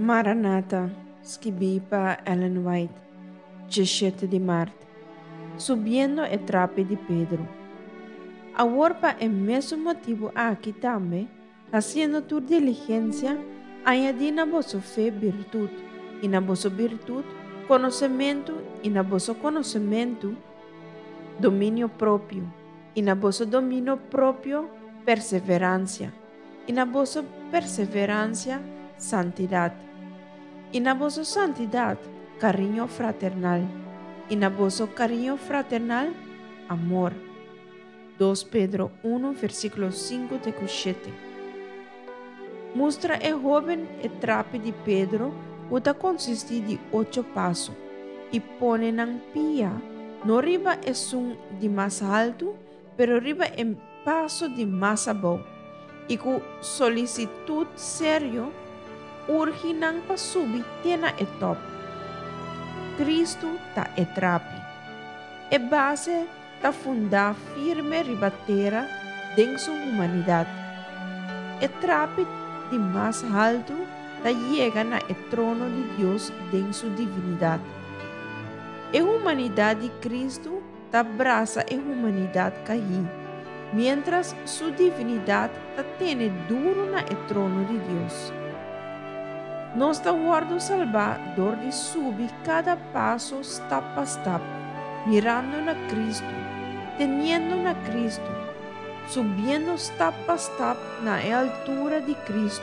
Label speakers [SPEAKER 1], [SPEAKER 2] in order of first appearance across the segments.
[SPEAKER 1] Maranata, scribipa Ellen White, 17 de março, subindo a trape de Pedro. Agora é mesmo motivo aqui também, fazendo tua diligência, añadir na vossa fé virtude, e na vossa virtude, conhecimento, e na vosso conhecimento, domínio próprio, e na vosso domínio próprio, perseverança, e na vossa perseverança, santidade. E na vossa santidade, carinho fraternal. E na vosso carinho fraternal, amor. 2 Pedro 1, versículo 5 de 7. Mostra é jovem e trape de Pedro, o da consiste de 8 passos, e põe nang pia. No riba é um de mais alto, pero riba é passo de mais bom. E com solicitude sério, urge nang pasubi tena e top. Cristo ta e trapi. E base ta funda firme ribatera den sua humanidade. E trapi de mais alto ta llega na e trono de Deus den sua divinidade. E humanidade de Cristo ta abraça e humanidade caí, mientras sua divinidade ta tene duro na e trono de Deus. Nós da guardo Salvador de subir cada passo step a step, mirando na Cristo, teniendo na Cristo, subindo step a step na altura de Cristo.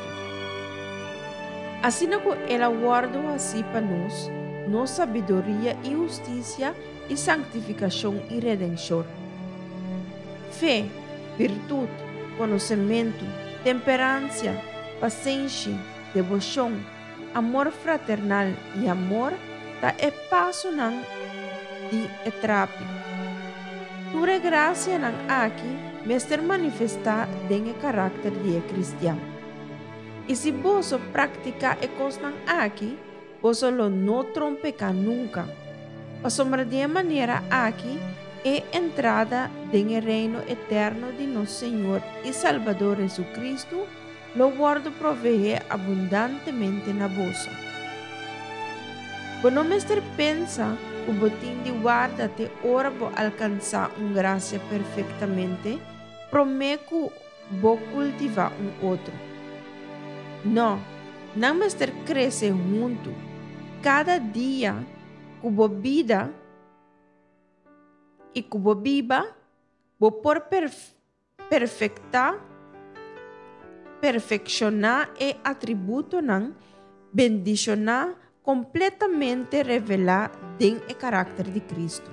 [SPEAKER 1] Assim como ela guarda assim para nós, nossa sabedoria e justiça e santificação e redenção. Fé, virtude, conhecimento, temperança, paciência, devoção, amor fraternal e amor ta é passo nang di etrapi. Tura graça nang aqui mester manifestar den e carácter de cristiano. E se você praticar e cos nang aqui, você lo não trompeca nunca. A sombra de maneira aqui é entrada den reino eterno de nosso Senhor e Salvador Jesus Cristo, lo guardo proveer abundantemente na bolsa. Quando mestre pensa, o botim de guarda te ora vou alcançar graça perfeitamente, prometo vou cultivar outro. Não mestre cresce junto. Cada dia, cubo vida e cubo viva, vou por perfeccionar e atributo não bendicionar completamente revelar den o caráter de Cristo.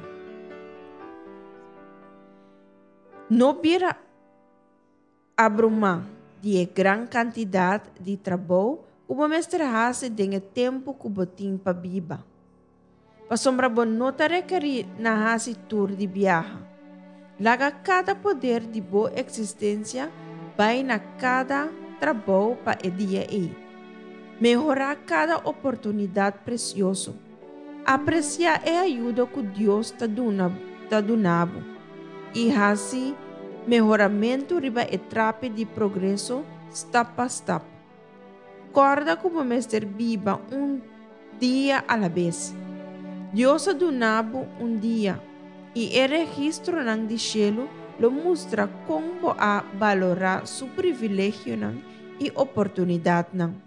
[SPEAKER 1] Não vira abrumar de grande quantidade de trabalho como mestre hace den o tempo que botim para viva. Para sombra bom não te requerir na hace tour de viaje. Laga cada poder de boa existência vai na cada trabalho para o dia aí. Melhorar cada oportunidade preciosa. Apreciar a ajuda que Deus está dando. E assim, melhoramento riba e trape de progresso step a step. Corda como mestre viva dia à vez. Deus ha donado dia e o registro nang de cielo lo mostra como a valorar su privilégio e oportunidade.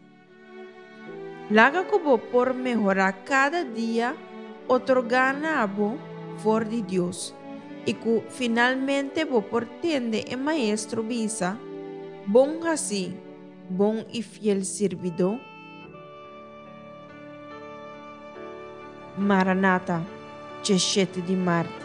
[SPEAKER 1] Laga como por melhorar cada dia, otorgar na abo for de Deus. E que finalmente vou por tende e maestro visa, bom assim, bom e fiel servidor. Maranata, 17 de março.